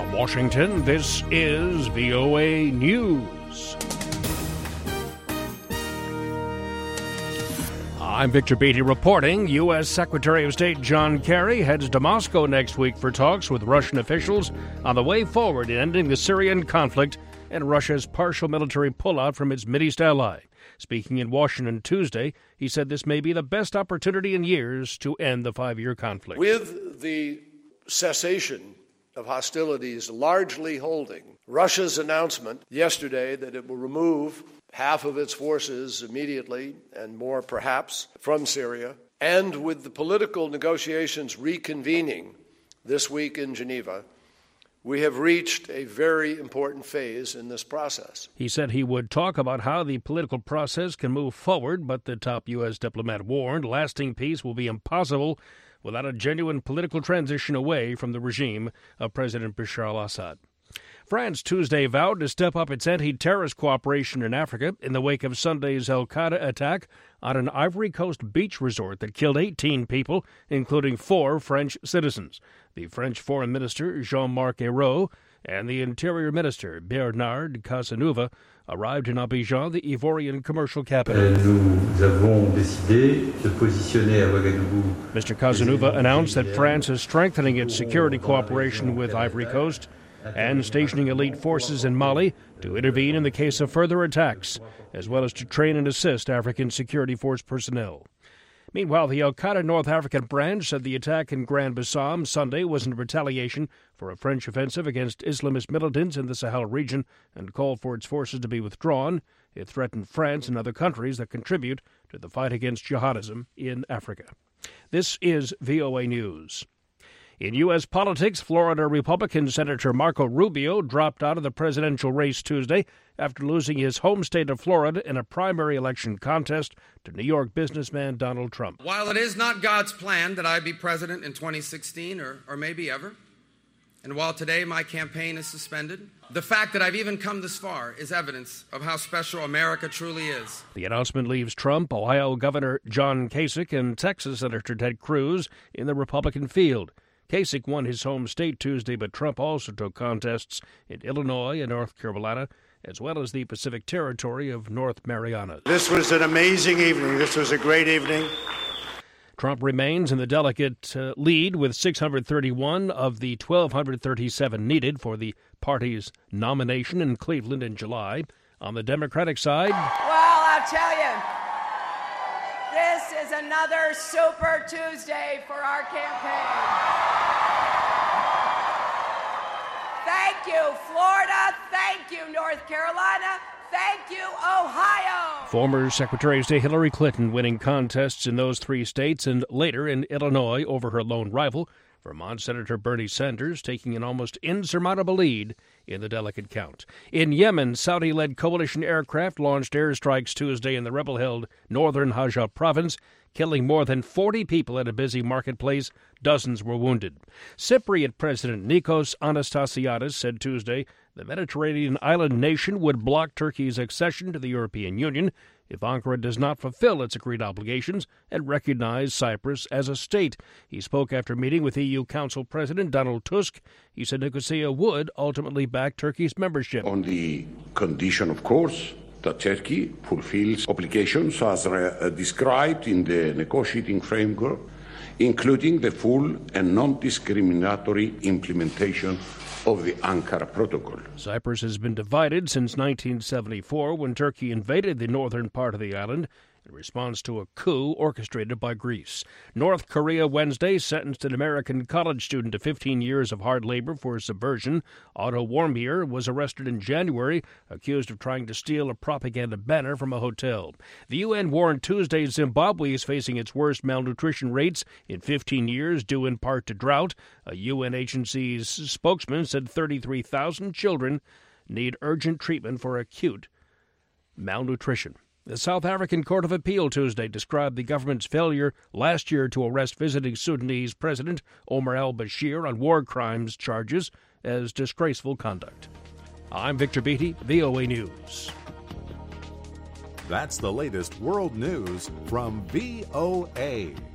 From Washington, this is VOA News. I'm Victor Beatty reporting. U.S. Secretary of State John Kerry heads to Moscow next week for talks with Russian officials on the way forward in ending the Syrian conflict and Russia's partial military pullout from its Mideast ally. Speaking in Washington Tuesday, he said this may be the best opportunity in years to end the 5-year conflict. With the cessation of hostilities largely holding, Russia's announcement yesterday that it will remove half of its forces immediately, and more perhaps, from Syria, and with the political negotiations reconvening this week in Geneva, we have reached a very important phase in this process. He said he would talk about how the political process can move forward, but the top U.S. diplomat warned lasting peace will be impossible without a genuine political transition away from the regime of President Bashar al-Assad. France Tuesday vowed to step up its anti-terrorist cooperation in Africa in the wake of Sunday's al-Qaeda attack on an Ivory Coast beach resort that killed 18 people, including 4 French citizens. The French Foreign Minister, Jean-Marc Ayrault, and the Interior Minister, Bernard Cazeneuve, arrived in Abidjan, the Ivorian commercial capital. Mr. Cazeneuve announced that France is strengthening its security cooperation with Ivory Coast and stationing elite forces in Mali to intervene in the case of further attacks, as well as to train and assist African Security Force personnel. Meanwhile, the al-Qaeda North African branch said the attack in Grand Bassam Sunday was in retaliation for a French offensive against Islamist militants in the Sahel region and called for its forces to be withdrawn. It threatened France and other countries that contribute to the fight against jihadism in Africa. This is VOA News. In U.S. politics, Florida Republican Senator Marco Rubio dropped out of the presidential race Tuesday after losing his home state of Florida in a primary election contest to New York businessman Donald Trump. While it is not God's plan that I be president in 2016 or maybe ever, and while today my campaign is suspended, the fact that I've even come this far is evidence of how special America truly is. The announcement leaves Trump, Ohio Governor John Kasich, and Texas Senator Ted Cruz in the Republican field. Kasich won his home state Tuesday, but Trump also took contests in Illinois and North Carolina, as well as the Pacific Territory of North Marianas. This was an amazing evening. This was a great evening. Trump remains in the delegate lead with 631 of the 1,237 needed for the party's nomination in Cleveland in July. On the Democratic side, well, I'll tell you, this is another Super Tuesday for our campaign. Thank you, Florida. Thank you, North Carolina. Thank you, Ohio. Former Secretary of State Hillary Clinton winning contests in those 3 states and later in Illinois over her lone rival, Vermont Senator Bernie Sanders, taking an almost insurmountable lead in the delegate count. In Yemen, Saudi-led coalition aircraft launched airstrikes Tuesday in the rebel-held northern Hajj province, killing more than 40 people at a busy marketplace. Dozens were wounded. Cypriot President Nikos Anastasiadis said Tuesday the Mediterranean island nation would block Turkey's accession to the European Union if Ankara does not fulfill its agreed obligations and recognize Cyprus as a state. He spoke after meeting with EU Council President Donald Tusk. He said Nicosia would ultimately back Turkey's membership. On the condition, of course, that Turkey fulfills obligations as described in the negotiating framework, including the full and non-discriminatory implementation of the Ankara Protocol. Cyprus has been divided since 1974 when Turkey invaded the northern part of the island in response to a coup orchestrated by Greece. North Korea Wednesday sentenced an American college student to 15 years of hard labor for subversion. Otto Warmbier was arrested in January, accused of trying to steal a propaganda banner from a hotel. The UN warned Tuesday Zimbabwe is facing its worst malnutrition rates in 15 years, due in part to drought. A UN agency's spokesman said 33,000 children need urgent treatment for acute malnutrition. The South African Court of Appeal Tuesday described the government's failure last year to arrest visiting Sudanese President Omar al-Bashir on war crimes charges as disgraceful conduct. I'm Victor Beatty, VOA News. That's the latest world news from VOA.